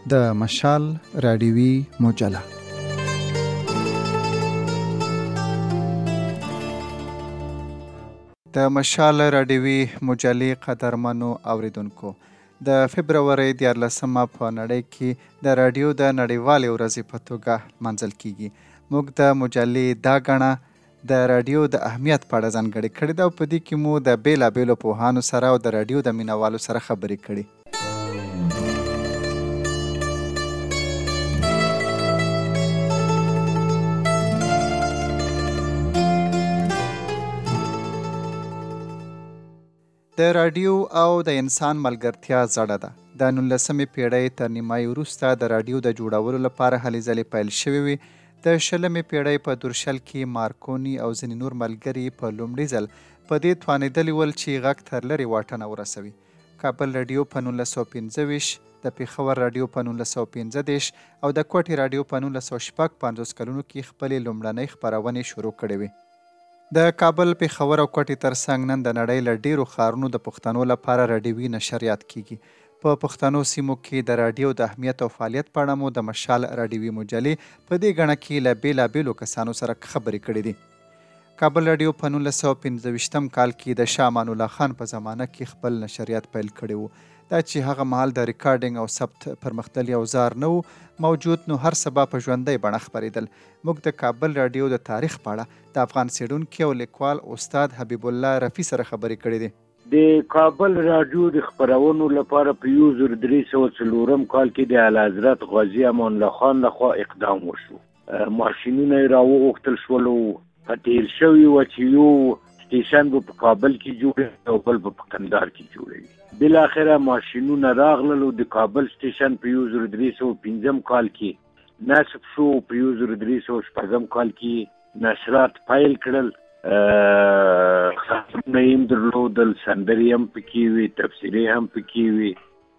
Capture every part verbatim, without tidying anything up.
د مشال رادیوي مجله. د مشال رادیوي مجلې قدرمنو اوریدونکو، د فبرورۍ دیارلسمه په نړۍ کې د رادیو د نړیوالې ورځې په توګه منځل کیږي. موږ د مجلې دا غڼه د رادیو د اهمیت په اړه ځانګړې کړې ده او په دې کې مو د بیلابیلو پوهانو سره او د رادیو د مینوالو سره خبرې کړې. د رادیو او د انسان ملګرتیا زړه ده. د نولسمې پیړۍ تر نیمایي وروسته د رادیو د جوړولو لپاره هلې ځلې پیل شوې وې. د شلمې پیړۍ په دورشل کې مارکوني او ځینې نور ملګري په لومړي ځل په دې توانېدلي ول چې غږ تر لرې واټنه ورسوي. کابل رادیو په نولس سوه پنځه ویشت، د پېښور رادیو په نولس سوه پنځه دېرش او د کوټې رادیو په نولس سوه شپږ پنځوس کلونو کې خپلې لومړنۍ خپرونې شروع کړې وې. د کابل، پېښور او کوټې ترڅنګ نن د نړۍ له ډېرو ښارونو د پښتنو لپاره رادیوي نشریات کیږي. په پښتنو سیمو کې د رادیو د اهمیت او فعالیت په اړه مو د مشال رادیوي مجلې په دې غڼه کې له بیلابیلو کسانو سره خبرې کړې دي. کابل رادیو په نولس سوه پنځه ویشتم کال کې د شاه امان الله خان په زمانه کې خپل نشریات پیل کړي وو. دا چې هغه مهال د ریکارډینګ او ثبت پرمختللی اوزار نه وو موجود، نو هر سبا په ژوندۍ بڼه خپرېدل. موږ د کابل رادیو د تاریخ په اړه د افغان څېړونکي او لیکوال استاد حبیب الله رفیع سره خبرې کړې دي. د کابل رادیو د خپرونو لپاره په یو زر درې سوه څلورم کال کې د اعلیحضرت غازي امان الله خان لخوا اقدام وشو. ماشینونه یې راوغوښتل شولو. په تېر شوي وه چې یو سټیشن به په کابل کې جوړوي او بل به په کندهار کې جوړوي. بالاخره ماشینونه راغلل او د کابل سټیشن په یو زر درې سوه پنځم کال کې نصب شو. په یو زر درې سوه شپږم کال کې نشرات پیل کړل. خبرونه یې هم درلودل، سندرې هم پکې وي، تفسیرې هم پکې وي.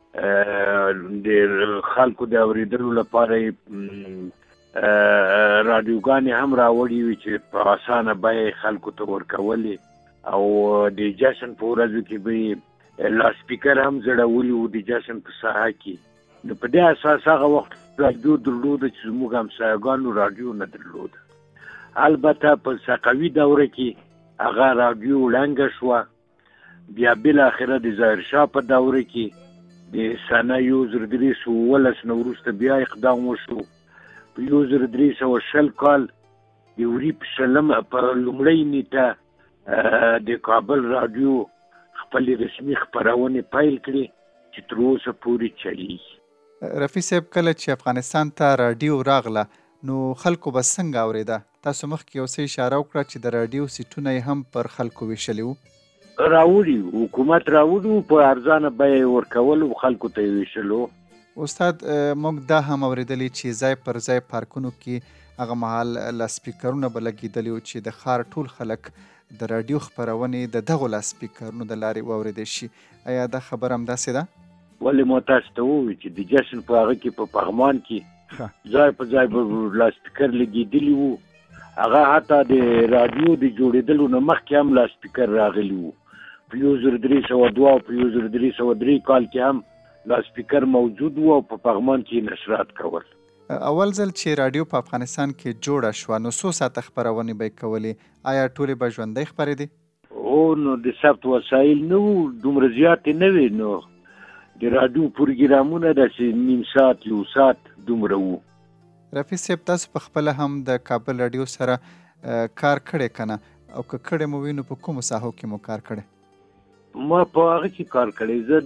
د خلکو د اورېدلو لپاره یې رادیوګانې هم راوړي وي چې په اسانه بیه خلکو ته ورکولې، او د جشن په ورځو کې به یې لاسپیکر هم زړولي وو د جشن په ساحه کې. نو په دې اساس هغه وخت رادیو درلوده چې زموږ همسایهګانو رادیو نه درلوده. البته په صفوي دوره کې هغه رادیو ړنګه شوه. بیا بالاخره د ظاهرشاه په دوره کې د سنه یو زر درې سوه اوولس نه وروسته بیا اقدام وشو. په یو زر درې سوه شل کال د وري په شلم په لومړۍ نیټه د کابل رادیو خپلې رسمي خپرونې پیل کړې چې تر اوسه پورې چلیږي. رفیع صاحب، کله چې افغانستان ته رادیو راغله نو خلکو به څنګه اورېده؟ تاسو مخکې یو څه اشاره وکړه چې د رادیو سیټونه یې هم پر خلکو ویشلي وو. راوړي حکومت راوړي په ارزانه بیه یې ورکول او خلکو ته یې ویشلو. استاد، موږ دا هم اورېدلي چې ځای پر ځای پارکونو کې هغه مهال لاسپیکرونه به لګېدلي وو چې د ښار ټول خلک د رادیو خپرونې د دغو لاسپیکرونو د لارې واورېدی شي. آیا دا خبر همداسې ده؟ ولې ما تاسو ته ووایي چې د جشن په هغه کې په پغمان کې ځای په ځای به لاسپیکر لګېدلي وو. هغه حتی د رادیو د جوړېدلو نه مخکې هم لاسپیکر راغلي وو. په یو زر درې سوه دوه او په یو زر درې سوه درې کال کې هم لاسپیکر موجود وو او په پغمان کې نشرات کول. اول ځل چې رادیو په افغانستان کې جوړه شوه نو څو ساعته خپرونې به یې کولې؟ آیا ټولې به ژوندۍ خپرېدې؟ او نو د ثبت وسایل نه وو، دومره زیاتې نه وې. نو د رادیو پروګرامونه داسې نیم ساعت یو ساعت دومره وو. رفیع صاحب، تاسو په خپله هم د کابل رادیو سره کار کړی که نه؟ او که کړی مو وي نو په کومو ساحو کې مو کار کړی؟ ما په هغه کې کار کړی. زه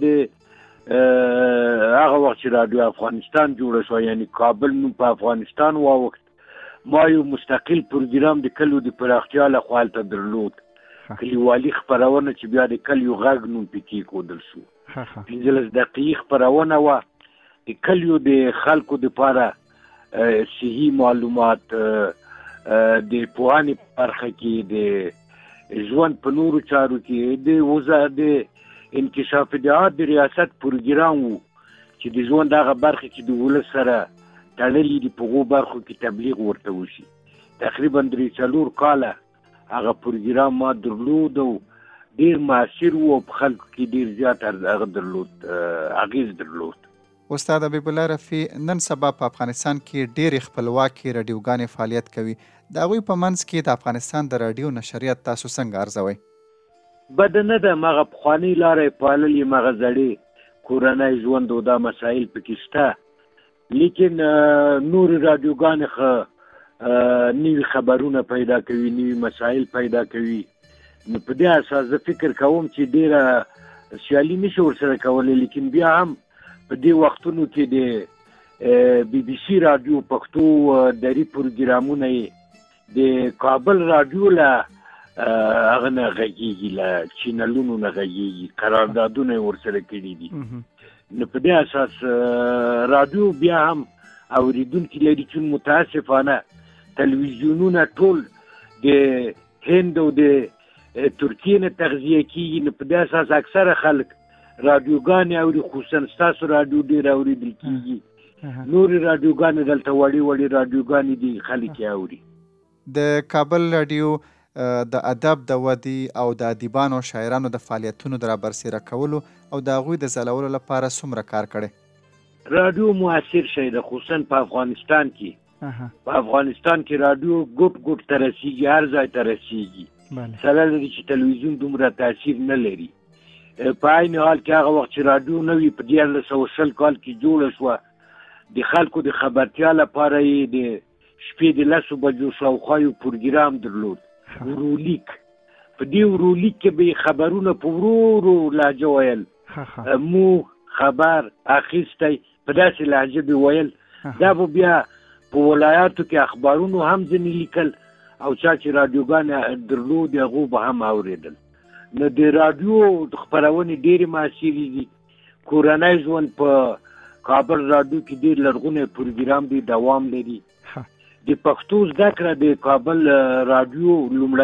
د هغه وخت چې رادیو افغانستان جوړه شوه، یعنی کابل نوم په افغانستان واوښت، ما یو مستقل پروګرام د کلیو د پراختیا لخوا هلته درلود. کلیوالي خپرونه چې بیا د کلیو غږ نوم پې کېښودل شو. پنځلس دقیقې خپرونه وه. د کلیو د خلکو دپاره صحي معلومات، د پوهنې په برخه کې، د ژوند په نورو چارو کې، د وزارت د انکشاف اطلاعات د ریاست پروګرام وو چې د ژوند هغه برخه کې د ولس سره تړلي دي، په هغو برخو کې تبلیغ ورته وشي. تقریبا درې څلور کاله هغه پروګرام ما درلود او ډېر مؤثر و او په خلکو کې ډېر زیات هغه درلود اغېز درلود. استاد حبیب الله رفیع، نن سبا په افغانستان کې ډېرې خپلواکې راډیوګانې فعالیت کوي. د هغوی په منځ کې د افغانستان د راډیو نشریات تاسو څنګه ارزوئ؟ بد نه ده، مغه پخوانۍ لاره یې پاللې، مغه زړې کورنی ژوند او دا مسایل پکې شته، لیکن نورې راډیوګانې ښه نوي خبرونه پیدا کوي، نوي مسایل پیدا کوي. نو په دې اساس زه فکر کوم چې ډېره سیالي نشي ورسره کولی، لیکن بیا هم په دې وختونو کې د بي بي سي راډیو پښتو دري پروګرامونه یې د کابل راډیو له هغه نه غږېږي، له چینلونو نه غږېږي، قراردادونه یې ورسره کړي دي. نو په دې اساس راډیو بیا هم اورېدونکي لري، چې متاسفانه تلویزیونونه ټول د هند او د ترکیې نه تغذیه کېږي. نو په دې اساس اکثره خلک راډیوګانې اوري، خصوصا ستاسو راډیو ډېر اورېدل کېږي. نورې راډیوګانې دلته وړې وړې راډیوګانې دي، خلک یې اوري. د کابل راډیو د ادب د ودې او د ادیبانو او شاعرانو د فعالیتونو د رابرسېره کولو او د هغوی د ځلولو لپاره څومره کار کړی؟ راډیو موثر شی ده، خصوصا په افغانستان کې. په افغانستان کې راډیو ګوټ ګوټ ته رسېږي، هر ځای ته رسېږي. سره لري چې تلویزیون دومره تاثیر نه لري. په عین حال کې هغه وخت چې راډیو نه وي، په دیارلس سوه شل کال کې جوړه شوه، د خلکو د خبرتیا لپاره یې د شپې د لسو بجو شاوخوا یو پروګرام درلود، ورولیک. په دې ورولیک کې به یې خبرونه په ورو ورو لهجه ویل، مو خبر اخیستی په داسې لهجه به ویل. دا به بیا په ولایاتو کې اخبارونو هم ځینې لیکل، او چا چې راډیوګانې درلود هغو به هم اورېدل. نو د راډیو خپرونې ډېرې معاصرې دي. کورنی ژوند په کابل راډیو کې ډېر لرغونی پروګرام دی، دوام لري. د پښتو زده کړه د کابل راډیو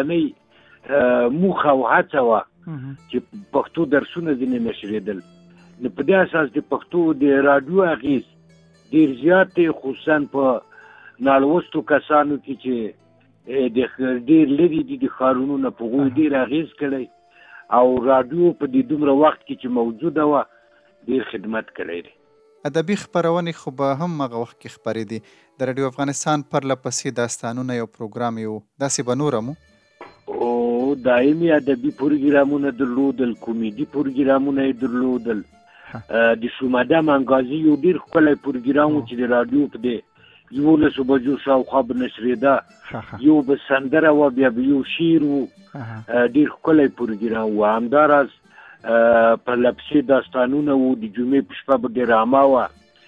لومړنۍ موخه او هڅه وه چې پښتو درسونه ځینې نشرېدل. نو په دې اساس د پښتو د راډیو اغېز ډېر زیات دی، خصوصا په نالوستو کسانو کې چې د ډېر لرې دي د ښارونو نه، په هغوی ډېر اغېز کړی. او راډیو په دې دومره وخت کې چې موجوده وه ډېر خدمت کړی دی. ادبي خپرونې خو به هم هغه وخت کې خپرېدې. د راډیو افغانستان پرله پسې داستانونه یو پروګرام یې و، داسې به نور هم و؟ او دایمي ادبي پروګرامونه درلودل، کومیډي پروګرامونه یې درلودل. د شوماده منګازي یو ډېر ښکلی پروګرام و چې د راډیو په دې یولسو بجو شاوخوا به نشرېده. یو به سندره وه، بیا به یو شعر و، ډېر ښکلی پروګرام و. همداراز پرله پسې داستانونه و، د جمعې په شپه به ډرامه وه،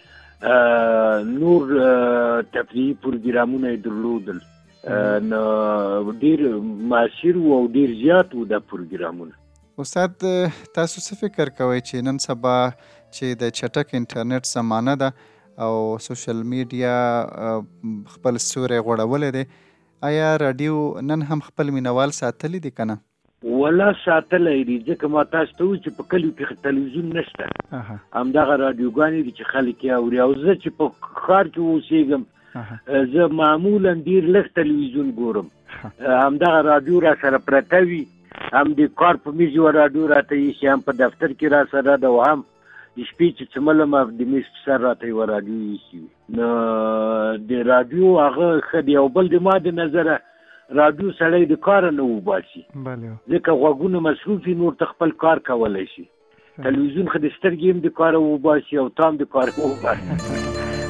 نور تفریحي پروګرامونه یې درلودل. نو ډېر مؤثر و او ډېر زیات و دا پروګرامونه. استاد، تاسو څه فکر کوئ چې نن سبا چې د چټک انټرنیټ زمانه ده او سوشل میډیا خپل سیوری غوړولی دی، آیا راډیو نن هم خپل مینوال ساتلی دی که نه؟ ولا ساتلی دی، ځکه ما تاسو ته وایي چې په کلیو کې تلویزیون نشته، همدغه راډیوګانې دي چې خلک یې اوري. او زه چې په ښار کې اوسېږم، زه معمولا ډېر لږ تلویزیون ګورم. همدغه راډیو را سره پرته وي، هم د کار په میز یوه راډیو راته ایښي، هم په دفتر کې را سره ده، او هم د شپې چې څملم د میز په سر راته یوه راډیو ایښي وي. نو د راډیو هغه ښه دی. او بل د ما د نظره راډیو سړی د کاره نه وباسي، ځکه غوږونه مصروف وي، نور ته خپل کار کولی شي. تلویزیون خو د سترګې هم د کاره وباسي او تا هم د کاره وباسي.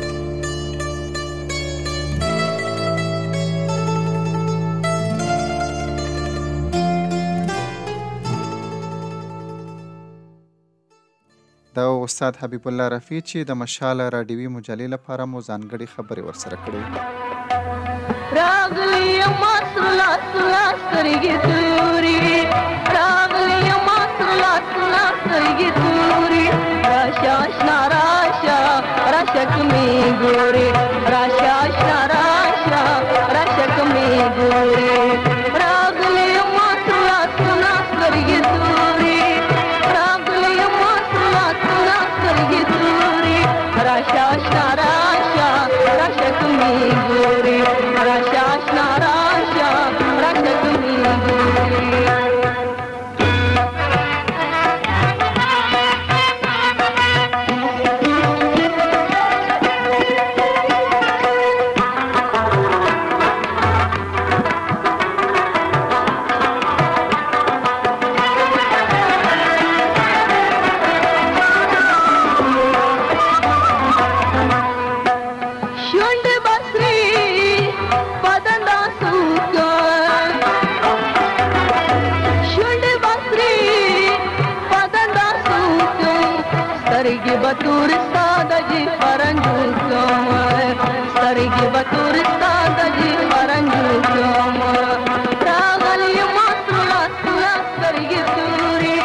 دا استاد حبیب الله رفیع چې د مشال راډیوي مجلې لپاره مو ځانګړې خبرې ورسره کړې. راغلی یم سلا سلا سترګې تورې، راغلی یم سلا سلا سترګې تورې، راشه اشنا راشه راشه کمې ګورې، راشه اشنا راشه راشه کمې ګورې، راغلی یم سلا سلا سترګې تورې، راشه اشنا راشه راشه کمې ګورې، راشه اشنا راشه راشه کمې ګورې. سترګې به تور ستا د جیفرنجو کوم سترګې به تور ستا د جیفرنجو کوم راغلی ما سره سره سترګې تورې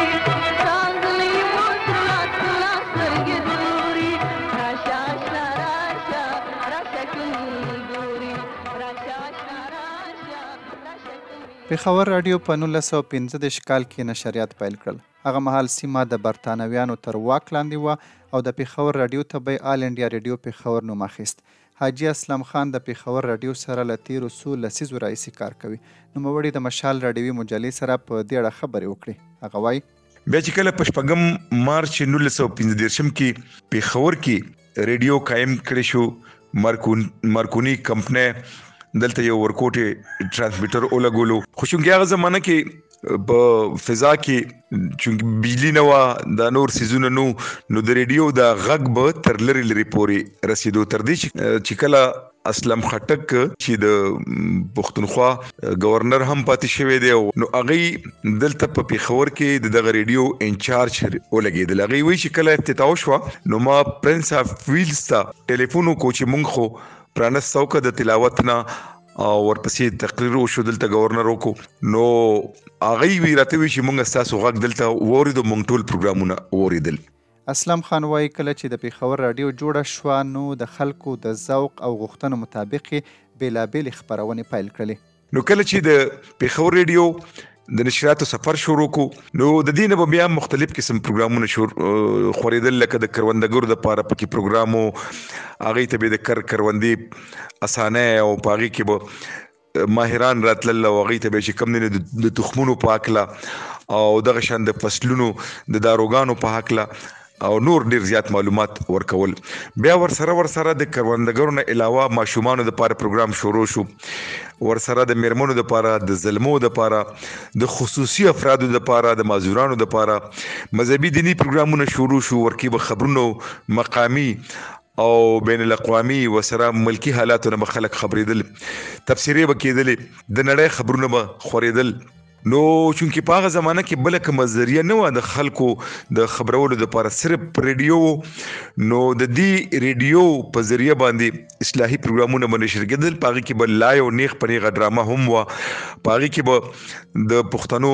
راغلی ما سره سره سترګې تورې راشه اشنا راشه راشه کومې ګورې راشه اشنا راشه راشه کومې. پېښور راډیو په نولس سوه پنځه دېرش کال کې نشریات پیل کړل. هغه مهال سیمه د برتانویانو تر واک لاندې وه او د پېښور راډیو ته به یې آل انډیا راډیو پېښور نوم اخیست. حاجي اسلم خان د پېښور راډیو سره له تېرو څو لسیزو راهیسې کار کوي. نوموړي د مشال راډیوي مجلې سره په دې اړه خبرې وکړې. هغه وایي بیا چې کله په شپږم مارچ نولس سوه پنځه دېرشم کې پېښور کې ریډیو قایم کړی شو، مارکون مارکوني کمپنۍ دلته یو ورکوټي ترانسمیټر ولګولو. خو چونکې هغه زمانه کې په فضا کې چونکې بجلی نه وه، دا نور سیزونه نو نو د ریډیو د غږ به تر لرې لرې پورې رسېدو، تر دې چې کله اسلم خټک چې د پښتونخوا گورنر هم پاتې شوی دی نو هغه دلته په پېښور کې دغه ریډیو انچارج ولګېدل. هغه وایي چې کله افتتاح شوه نو ما پرنس اف ویلز ته ټلیفون وکړو چې موږ خو پرانستو که د تلاوت نه او ورپسې تقریر وشو دلته گورنر وکړو نو هغه وی راته وی چې موږ ستاسو غږ دلته واورېدو، موږ ټول پروګرامونه واورېدل. اسلم خان وایي کله چې د پېښور راډیو جوړه شوه نو د خلکو د ذوق او غوښتنو مطابق یې بېلابېلې خپرونې پیل کړلې. نو کله چې د پېښور ریډیو د نشراتو سفر شروع کو نو د دې نه به بیا مختلف قسم پروګرامونه خورېدل، لکه د کروندګرو دپاره پکې پروګرام و، هغې ته به د کر کروندې اسانۍ او په هغې کې به ماهران راتلل او هغې ته به چې کوم دی د تخمونو په هکله او دغه شان د فصلونو د داروګانو په هکله او نور ډیر زیات معلومات ورکول. بیا ورسره ورسره د کروندګرو نه علاوه ماشومانو دپاره پروګرام شروع شو، ورسره د میرمنو دپاره، د زلمو دپاره، د خصوصي افرادو دپاره، د معذورانو دپاره مذهبي دینی پروګرامونه شروع شو. ورکې به خبرونو مقامي او بین الاقوامي وسره ملکی حالاتو نه به خلک خبرېدل، تفسیرې به کېدلې، د نړۍ خبرونه به خورېدل. نو چونکې په هغه زمانه کې بله کومه ذریعه نه وه د خلکو د خبرولو دپاره، صرف ریډیو و. نو د دې ریډیو په ذریعه باندې اصلاحي پروګرامونه به نشر کېدل. په هغې کې به لای او نیغ په نیغه ډرامه هم وه. په هغې کې به د پښتنو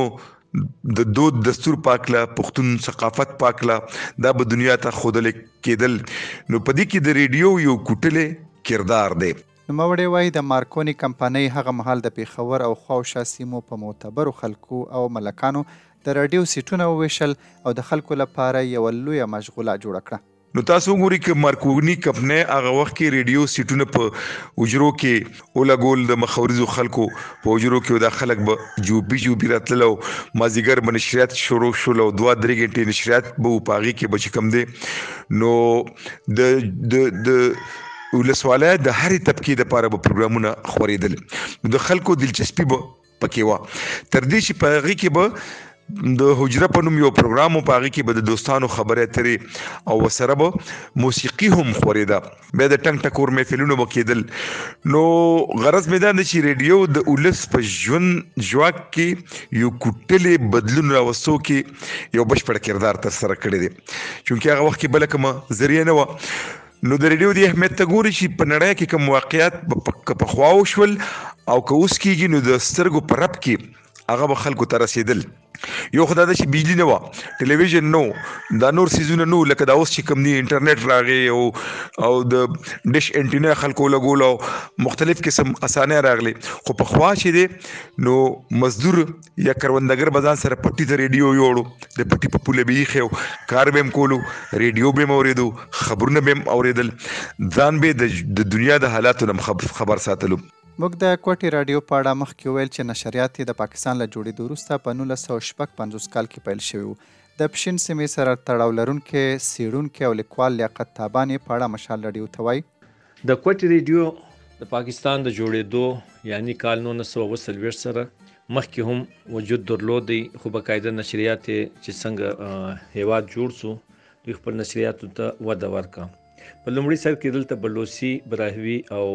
د دود دستور پاکله، پښتون ثقافت پاکله دا به دنیا ته ښودل کېدل. نو په دې کې د ریډیو یو کوټلی کردار دی. نوموړی وایي د مارکوني کمپنۍ هغه مهال د پېښور او خواوشا سیمو په معتبرو خلکو او ملکانو د راډیو سیټونه وویشل او د خلکو لپاره یوه لویه مشغوله جوړه کړه. نو تاسو وګورئ که مارکوني کمپنۍ هغه وخت کې ریډیو سیټونه په حجرو کې ولګول، د مخورزو خلکو په حجرو کې دا خلک به جوبي جوبي راتلل او مازدیګر به نشریات شروع شول او دوه درې غنټې نشریات به وو. په هغې کې به چې کوم دی نو د د د ولسوالۍ د هرې طبقې دپاره به پروګرامونه خورېدل. نو د خلکو دلچسپي به پکې وه، تر دې چې په هغې کې به د حجره په نوم یو پروګرام و، په هغې کې به د دوستانو خبرې اترې او ورسره به موسیقي هم خورېده. بیا د ټنګ ټکور محفلونه به کېدل. نو غرض مې دا دی چې ریډیو د ولس په ژوند ژواک کې یو کوټلې بدلون راوستو کې یو بشپړ کردار ترسره کړی دی، چونکې هغه وخت کې بله کومه ذریعه نه وه. نو د ریډیو د اهمیت ته ګوري چې په نړۍ کې کوم واقعیات که پخوا وشول او که اوس کېږي نو د سترګو په رپ کې هغه به خلکو ته رسېدل. یو خو دا ده چې بجلي نه وه، ټلویزیون نه و، دا نور څیزونه نه و لکه دا اوس چې کوم دي انټرنیټ راغی او او د ډش انټینا خلکو ولګول او مختلف قسم اسانۍ راغلی. خو پخوا چې دی نو مزدور یا کروندګر به ځان سره پټي ته ریډیو یوړو، د پټي په پوله به یې ایښی، کار به یې هم کولو، ریډیو به یې هم اورېدو، خبرونه به یې هم اورېدل، ځان به یې د دنیا د حالاتو نه خبر ساتلو. موږ د کوټي راډیو په اړه مخکې ویل چې نشریات یې د پاکستان له جوړېدو وروسته په نولس سوه شپږ پنځوس کال کې پیل شوي وو. د پښین سیمې سره تړاو لرونکی څېړونکی او لیکوال لیاقت تابان یې په اړه مشال راډیو ته وایي د کوټي راډیو د پاکستان د جوړېدو یعنی کال نولس سوه اوه څلوېښت سره مخکې هم وجود درلودی، خو باقاعده نشریات چې څنګه هیواد جوړ سو دوی خپل نشریاتو ته وده ورکړه. په لومړي سر کې دلته بلوچي، براهوي او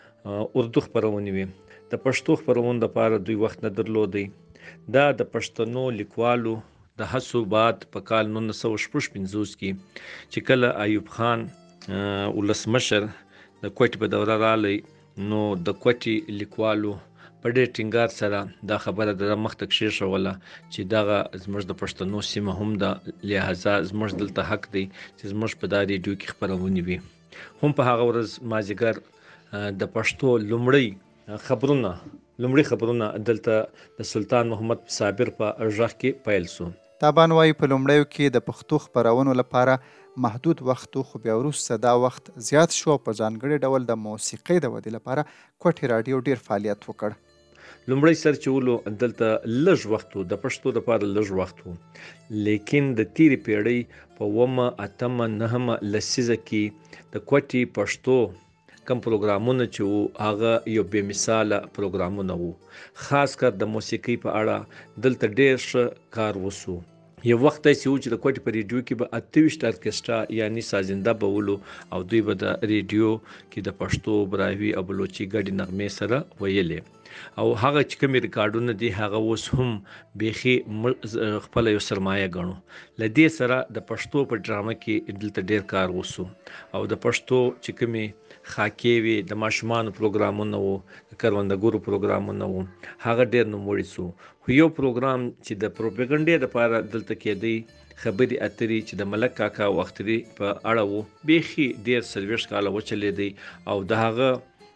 اردو خپرونې وي. د پښتو خپرونو لپاره دوی وخت نه درلودی. دا د پښتنو لیکوالو د هڅو بعد په کال نولس سوه شپږ پنځوس کې چې کله ایوب خان ولسمشر د کوټې په دوره رالی نو د کوټې لیکوالو په ډېر ټینګار سره دا خبره د مخته کښېښوله چې دغه زموږ د پښتنو سیمه هم ده، لهذا زموږ دلته حق دی چې زموږ په دا ریډیو کې خپرونې وي. هم په هغه ورځ مازدیګر د پښتو لومړی خبرونه لومړی خبرونه دلته د سلطان محمد صابر په غږ کې پیل سو. تابان وایي په لومړیو کې د پښتو خپرونو لپاره محدود وخت خو بیا وروسته دا وخت زیات شو په ځانګړي ډول د موسیقۍ د ودې لپاره کوټې راډیو ډیر فعالیت وکړ. لومړی سر چې ولو دلته لږ وخت د پښتو لپاره لږ وخت لیکن د تیرې پیړۍ په ومه اتمه نهمه لسیزه کې د کوټې پښتو کم پروګرامونه چې وو هغه یو بې مثاله پروګرامونه وو، خاص کر د موسیقۍ په اړه دلته ډېر ښه کار وسو. یو وخت چې و چې د کوټې په ریډیو کې به اته ویشت ارکسټرا یعنی سازنده به ولو او دوی به د ریډیو کې د پښتو، براهوي او بلوچي ګډې نغمې سره ویلې او هغه چې کومې ریکارډونه دي هغه اوس هم بیخي خپله یو سرمایه ګڼو. له دې سره د پښتو په ډرامه کې دلته ډېر کار وسو او د پښتو چې کومې خاکې وي د ماشومانو پروګرامونه وو، د کروندګرو پروګرامونه وو، هغه ډېر نوموړي سو. خو یو پروګرام چې د پروپاګنډې لپاره دلته کېدی خبرې اترې چې د ملک کاکا او اختري په اړه وو، بیخي ډېر څلوېښت کاله وچلېدی او د هغه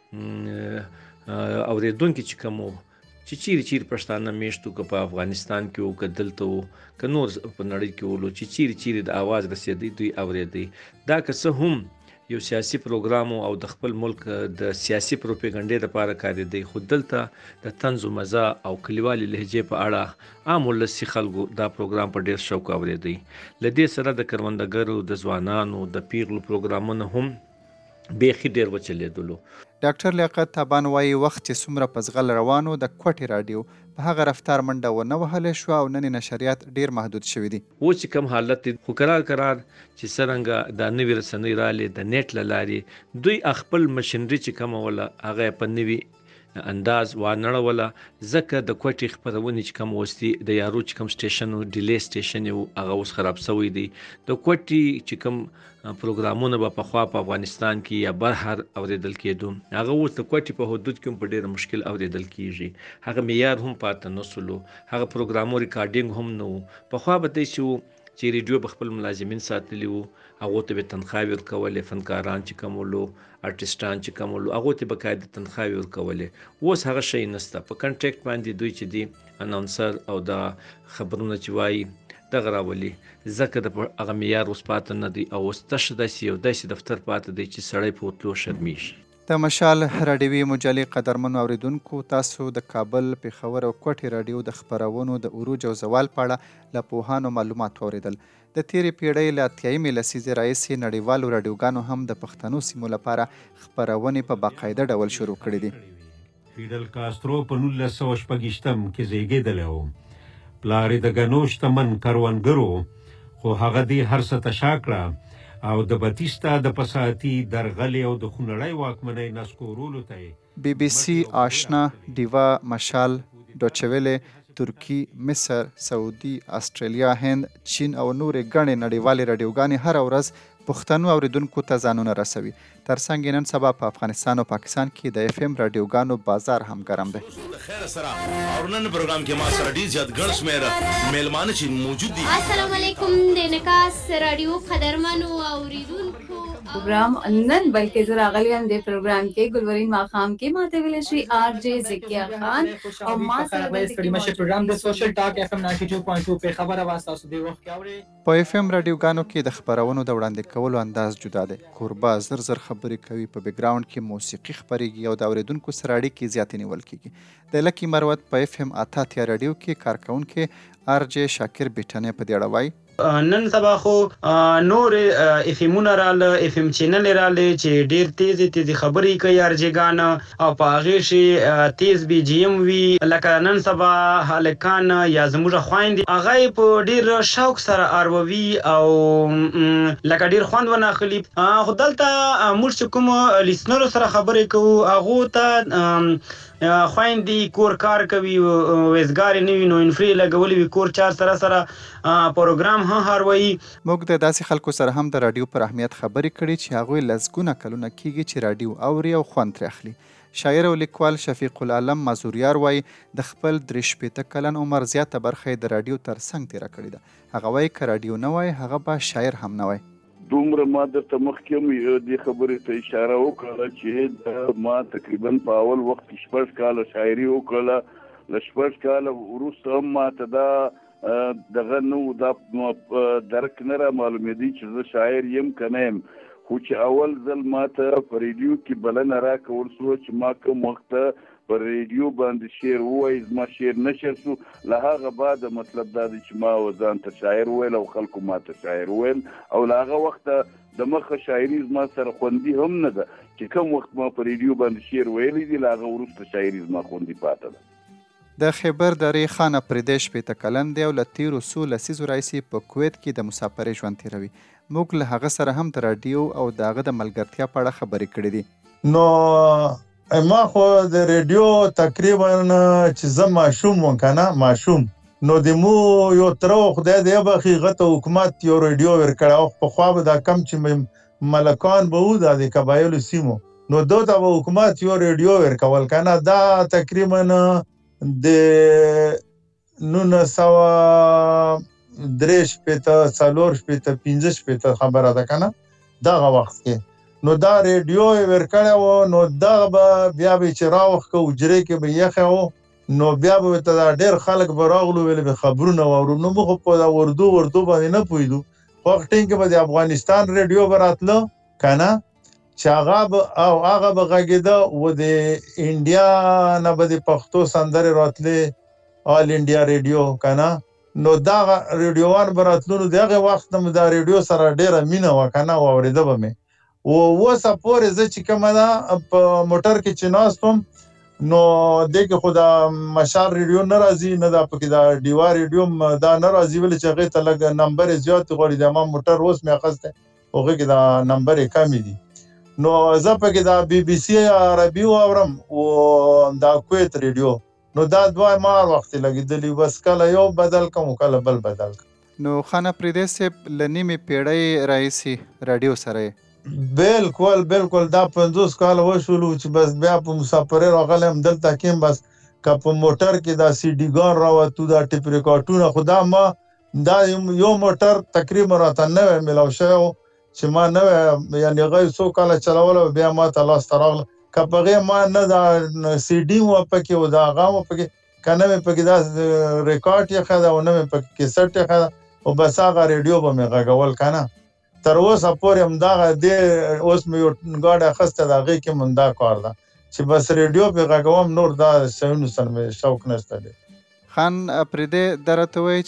اورېدونکي چې کوم وو چې چیرې چیرې پښتانه میشتو که په افغانستان کې وو که دلته وو که نور په نړۍ کې ولو چې چیرې چیرې د آواز رسېدی دوی اورېدی. دا که څه هم یو سیاسي پروګرام او د خپل ملک د سیاسي پروپاګنډې لپاره کارېدی، خو دلته د طنز و مزاح او کلیوالي لهجې په اړه عام ولسي خلکو دا پروګرام په ډېر شوق اورېدی. له دې سره د کروندګرو، د ځوانانو، د پیغلو پروګرامونه هم بیخي ډېر وچلېدلو. ډاکټر لیاقت تابان وایي وخت چې څومره په ځغل روانو د کوټې راډیو په هغه رفتار منډه ونه وهلی شوه او نن نشریات ډېر محدود شوي دي. اوس چې کوم حالت دی خو قرار قرار چې څرنګه دا نوې رسنۍ رالې د نیټ له لارې دوی خپل مشنري چې کومه وله هغه په نوي انداز وانړوله، ځکه د کوټې خپرونې چې کوم اوس دي د یارو چې کوم سټیشن و ډیلی سټیشن و هغه اوس خراب شوی دی. د کوټې چې کوم پروګرامونه به پخوا په افغانستان کې یا بهر اوریدل کېدو هغه اوس د کوټې په حدود کې په ډېر مشکل اوریدل کېږي. هغه معیار هم پاتې نسلو، هغه پروګرامو ریکارډینګ هم نه و. پخوا به داسې و چې ریډیو به خپل ملازمین ساتلي وو، هغو ته به تنخواوې ورکولې، فنکاران چې کوم ولو، ارټسټان چې کوم ولو، هغو ته به باقاعده تنخواوې ورکولې. اوس هغه شی نشته، په کنټریکټ باندې دوی چې دي اناونسر او دا خبرونه چې وایي دغه راولي، ځکه د هغه معیار اوس پاتې نه دی او اوس تش داسې یو داسې دفتر پاتې دی چې سړی په وتلو شرمیږي. د مشال راډیوي مجلې قدرمنو اوریدونکو، تاسو د کابل، پېښور او کوټې راډیو د خپرونو د عروج او زوال په اړه له پوهانو معلومات واورېدل. د تیرې پیړۍ له اتیایمې لسیزې راهیسې نړیوالو راډیوګانو هم د پښتنو سیمو لپاره خپرونې په باقاعده ډول شروع کړي دي. فیډل کاسترو په نولس سوه شپږویشتم کې زیږېدلی و. پلار یې د ګنو شتمن کروندګرو، خو هغه دې هر څه ته شا کړه او د بتیستا د پساتي درغلې او د خونړۍ واکمنۍ نسکورولو ته یې بی بی سی، آشنا، ډیوا، مشال، ډوچویلې، ترکی، مصر، سعودي، استرالیا، هند، چین او نورې ګڼې نړیوالې راډیوګانې هره ورځ پښتنو اوریدونکو ته ځانونه رسوي. ترڅنګ نن سبا په افغانستان او پاکستان کې د اف ام راډیوګانو بازار هم ګرم دی. خیر سره او نن پروګرام کې ما سره ډیر زیات ګڼ شمېر میلمانه چې موجود دي. السلام علیکم د نکاس راډیو قدرمنو اوریدونکو پروګرام نن بلکې زه راغلی یم د پروګرام کې ګلورین ماښام کې ماته ویلی شي آر جے زکیه خان او ما سره د پروګرام د سوشل ټاک اف ام نایټي ټو پوینټ ټو په خبره واسطه اوس دی وخت کې اوري. په اف ام راډیوګانو کې د خبرونو د وړاندې کولو انداز جدا دی. کوربه زر زر خبرې کوي، په بیک ګراوند کې موسیقي خپرېږي او د اوریدونکو سره اړیکې زیاتې نیول کېږي. د لکي مروت په اف ام اته اتیا راډیو کې کارکونکی آر جے شاکر بیټنې په دې اړه وایي نن سبا خو نور اف امونه راله، اف ام چینل راله چې ډیر تیز تیز خبرې کوي ارجګان او په هغه شي تیز بي جی ام وی، لکه نن سبا هلکان یا زموږ خويندې هغه په ډیر شوق سره اروي او لکه ډیر خوند وناخلي. خو دلته موږ کوم لیسنر سره خبرې کوو هغه ته خويندې کور کار کوي وزګار نه وي نو انفری لګولې وي کور چار سره سره پروګرام هم هروي. موږ د داسې خلکو سره هم د رادیو پر اهمیت خبرې کړې چې هغوی لسګونه کلونه کیږي چې رادیو اوري او خوند ترې اخلي. شاعر او لیکوال شفیق العالم مازوریار وایي د خپل درې شپېته کلن عمر زیاته برخه یې د رادیو تر څنګ تېره کړې ده. هغه وایي که رادیو نه وای هغه به شاعر هم نه وای. دومره ما درته مخکې هم دې خبرې ته اشاره وکړله چې د ما تقریبا په اول وخت کې شپږ کاله شاعري وکړله. له شپږ کاله وروسته هم ما ته دا دغه نه و دا درک نه را معلومېدی چې زه شاعر یم که نه یم. خو چې اول ځل ما ته په ریډیو کې بلنه راکول سوه چې ما کوم وخت په ریډیو باندې شعر ووایي زما شعر نشر سو. له هغه بعده مطلب دا دی چې ما ځان ته شاعر وویل او خلکو ما ته شاعر وویل او له هغه وخته د مخه شاعري زما سره خوندي هم نه ده چې کوم وخت ما په ریډیو باندې شعر ویلی دی له هغه وروسته شاعري زما خوندي پاته ده. د خیبر درې خان اپریدی شپېته کلن دی او له تېرو څو لسیزو راهیسې په کویت کې د مسافرۍ ژوند تېروي. موږ له هغه سره هم د راډیو او د هغه د ملګرتیا په اړه خبرې کړې دي. نو ما خو د ریډیو تقریبا چې زه ماشوم وم که نه ماشوم نو د مو یو تره خدای دې یبخي هغه ته حکومت یو ریډیو ورکړی او پخوا به دا کم چې ملکان به وو دا د قبایلو سیمو نو دو ته به حکومت یو ریډیو ورکول که نه. دا تقریبا د نولس سوه درې شپېته څلور شپېته پنځه شپېته خبره ده که نه دغه وخت کې نو دا ریډیو یې ورکړی وو نو دغه به بیا به چې راوښکه حجرې کې به یخی وو نو بیا به ورته دا ډېر خلک به راغلو ویل به خبرونه واورو. نو موږ خو په دا اردو اردو باندې نه پوهېدو. خو هغه ټایم کې به د افغانستان ریډیو به راتله که نه چې هغه به او هغه به غږېده و د انډیا نه به د پښتو سندرې راتلې آل انډیا ریډیو که نه نو دغه ریډیوان به راتلو نو د هغې وخت نه مې دا ریډیو سره ډېره مینه وه که نه واورېده به مې. اوسه پورې زه چې کومه ده په موټر کې چې ناست وم نو دې کې خو دا مشال ریډیو نه راځي نه دا پکې دا ډیوا ریډیو دا نه راځي ولې چې هغې ته لږ نمبر یې زیات غواړي. د ما موټر اوس مې اخیستی هغې کې دا نمبر یې کمې دي نو زه پکې دا بی بي سي عربي واورم او دا کویت ریډیو نو دا دوه ما هر وخت لګېدلي بس کله یو بدل کړم او کله بل بدل کړم. نو خان اپریدی صاحب له نیمې پیړۍ راهیسې راډیو سره یې بالکل بالکل دا پنځوس کاله وشولو چې بس بیا په مسافرۍ راغلی یم دلته کې یم بس که په موټر کې دا سی ډي ګان راوتو دا ټیپ ریکارډونه خو دا ما دا یو موټر تقریبا راته نوی میلاو شوی و چې ما نوی یعنې هغه څو کاله چلولی بیا ما ته لاسته راغله که په هغې ما نه دا سی ډي م وه پکې او دا هغه م پکې که نه مې پکې دا ریکارډ یې ښه ده او نه مې پکې کیسټ یې ښه ده او بس هغه ریډیو به مې غږول که نه تر اوسه پورې همدغه دې اوس مې یو ګاډی اخیستی د هغې کې همدا کار ده چې بس ریډیو پې غږوم نور دا شیانو سره مې شوق نشته دی. خان اپریدی دا راته وایي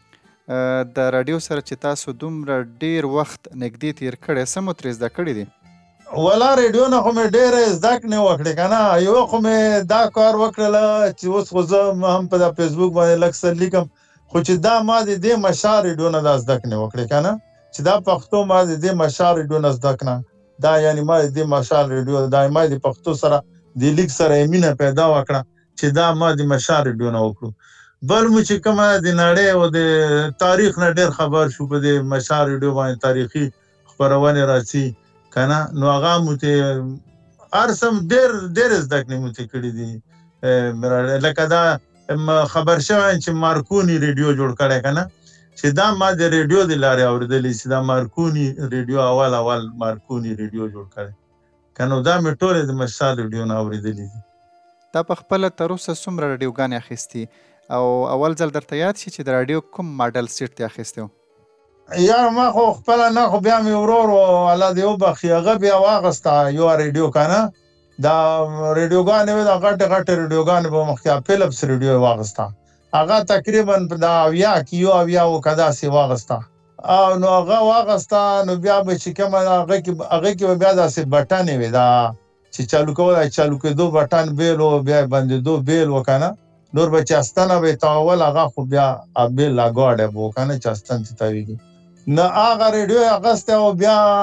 چې د راډیو سره چې تاسو دومره ډېر وخت نږدې تېر کړی څه مو ترې زده کړي دي؟ ولا ریډیو نه خو مې ډېرې زده کړې وکړې که نه یو خو مې دا کار وکړله چې اوس خو زه هم په دا فیسبوک باندې لږ څه لیکم خو چې دا ما د دې مشال ریډیو نه دا زده کړې وکړې که نه چې دا پښتو ما د دې مشال ریډیو نه زده کړه دا یعنې ما د دې مشال ریډیو دا ما د پښتو سره د لیک سره یې مینه پیدا وکړه چې دا ما د مشال ریډیو نه وکړو. بل مو چې کومه د نړۍ او د تاریخ نه ډېر خبر شو په دې مشال ریډیو باندې تاریخي خپرونې راځي که نه نو هغه مو ته هر څه ډېر ډېرې زده کړې مو ته کړي دي لکه دا خبر شوی چې مارکوني ریډیو جوړ کړی که نه چې دا ما د ریډیو د لارې اورېدلی چې دا مارکوني ریډیو اول اول مارکوني ریډیو جوړ کړی که نو دا مې ټولې د مشال ریډیو نه اورېدلي دي. تا په خپله تر اوسه څومره راډیوګانې اخیستي او اول ځل درته یاد شي چې د راډیو کوم ماډل سیټ دې اخیستی و؟ یاره ما خو خپله نه خو بیا مې ورور و الله دې وبخښي هغه بیا واخیسته یو ریډیو که نه دا ریډیوګانې وې دا غټې غټې ریډیوګانې به مخکې فلپس ریډیو یې واخیسته هغه تقریبا په دا اویا کې یو اویا و که داسې واخیسته او نو هغه واخیسته نو بیا به چې کومه هغه کې هغه کې به بیا داسې بټنې وې دا چې چالو کول چالو کېدو بټن بیل و بیا بندېدو بیل و که نه نور به چستنه به یې تاول هغه خو بیا بیل لاګاډی به و که نه چستن چې تاویږي نه هغه ریډیو یې اخیستی او بیا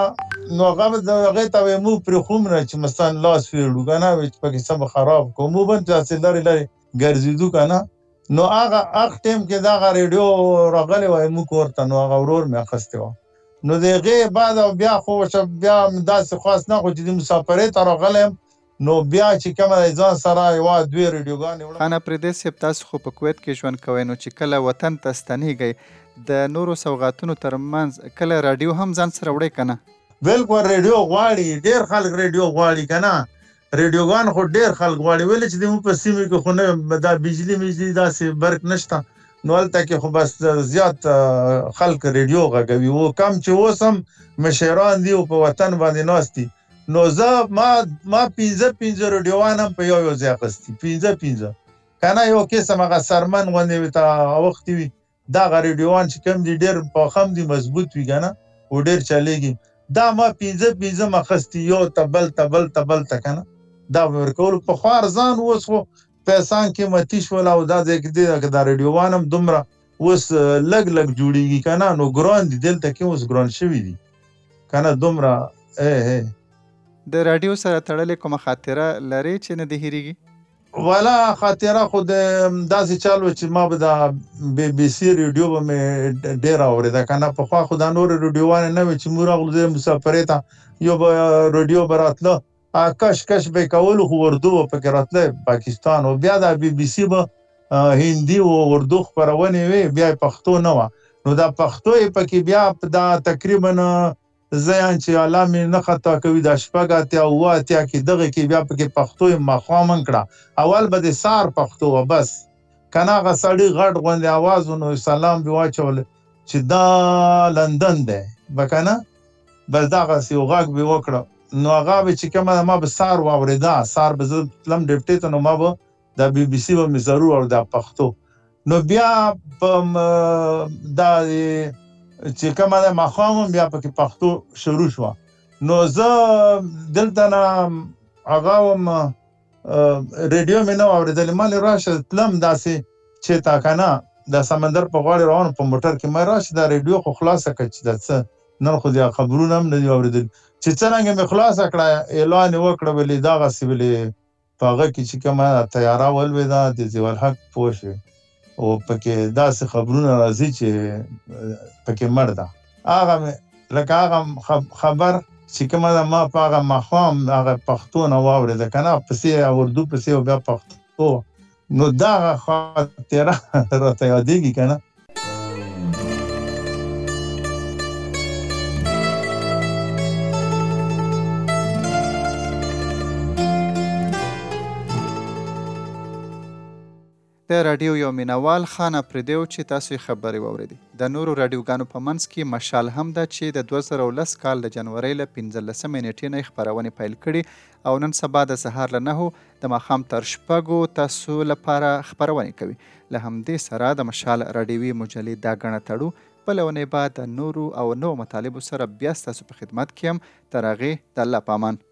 نو هغه د هغې ته به مو پرېښوم نه چې مثلا لاس ویړو که نه چې پکې څه به خراب کړو مو به داسې لرې لرې ګرځېدو که نه نو هغه هغه ټایم کې دغه ریډیو راغلی وای موږ کور ته نو هغه ورور مې اخیستې وه نو د هغې بعد او بیا خو بیا داسې خواست نه خو چې د مسافرۍ ته راغلی یم نو بیا چې کومه دی ځان سره یوه دوې ریډیوګانې وړم. خان اپرېدی صاحب تاسو خو په کویت کې ژوند کوئ نو چې کله وطن ته ستنېږئ د نورو سوغاتونو ترمنځ کله راډیو هم ځان سره وړئ که نه؟ بلکل ریډیو غواړي ډېر خلک ریډیو غواړي که نه ریډیوګان خو ډېر خلک غواړي ولې چې زموږ په سیمې کې خو نه دا بجلي مجلي داسې برق نشته نو هلته کې خو بس زیات خلک ریډیو غږوي او کم چې اوس هم مشران دي او په وطن باندې ناست دي نو زه ما ما پنځه پنځه ریډیوان هم په یو یو ځای اخیستي پنځه پنځه که نه یو قسم هغه سرمن غوندې وي ته اوښتي وي دغه ریډیوان چې کوم دي ډېر پاخه هم دي مضبوط وي که نه او ډېر چلېږي دا ما پنځه پنځه م اخیستي یو ته بل ته بل ته بل ته که نه دا به ورکولو پخوا ارزان اوس خو پیسان قیمتي شول او دا ځای کې دی دا ریډیوان هم دومره اوس لږ لږ جوړېږي که نه نو ګران دي دلته کې اوس ګران شوي دي که نه دومره ای د راډیو سره تړلې کومه خاطره لرې چې نه دې هېرېږي؟ والا خاطره خو د داسې چل و چې ما به د بی بي سي ریډیو به مې ډېره اورېده که نه پخوا خو دا نورې ریډیوانې نه وې چې موږ راغلو مسافرۍ ته یو به ریډیو به راتله کش کش به یې کولو خو اردو به پکې راتلی پاکستان او بیا دا بی بي سي به هندي او اردو خپرونې وې بیا یې پښتو نه وه نو دا پښتو یې پکې بیا دا تقریبا زه یم چې الله مې نه خطا کوي دا شپږ اتیا اووه اتیا کې دغه کې بیا پکې پښتو یې ماښام کړه اول به د سهار پښتو وه بس که نه هغه سړي غټ غوندې اواز و نو سلام به واچول چې دا لندن دی به که نه بس دغسې یو غږ به یې وکړه نو هغه به چې کومه ما به سهار واورېده سهار به زه تلم ډیپټۍ ته نو ما به دا بي بي سي به مې ضرور اورېده پښتو نو بیا په دا چې کومه ده ماښام هم بیا پکې پښتو شروع شوه نو زه دلته نه هغه وم ریډیو مې نه واورېدلې ما لې راشه تلم داسې چېرته که نه د سمندر په غاړې روان په موټر کې ما راشه دا ریډیو خو خلاصه کړه چې دا څه نن خو د خبرونه هم نه دي اورېدلي چې څرنګه مې خلاصه کړه اعلان یې وکړه ولې دغسې ولې په هغه کې چې کومه تیاره ولوېده د ضیاءالحق پوه شوې او پکې داسې خبرونه راځي چې پکې مړ ده هغه مې لکه هغه خبر چې کومه ده ما په هغه ماښام هغه پښتو نه واورېده که نه پسې اردو پسې او بیا پښتو نو دغه خاطره راته یادېږي که نه د راډیو یو مینوال خان اپرېدی و چې تاسو یې خبرې واورېدې د نورو راډیوګانو په منځ کې مشال هم ده چې د دوه زره او لس کال د جنورۍ له پنځلسمې نېټې نه یې خپرونې پیل کړي او نن سبا د سهار له نهو د ماښام تر شپږو تاسو لپاره خپرونې کوي له همدې سره د مشال راډیوي مجلې دا ګڼه تړو بله اونۍ به د نورو او نوو مطالبو سره بیا ستاسو په خدمت کې یم تر هغې د الله په امان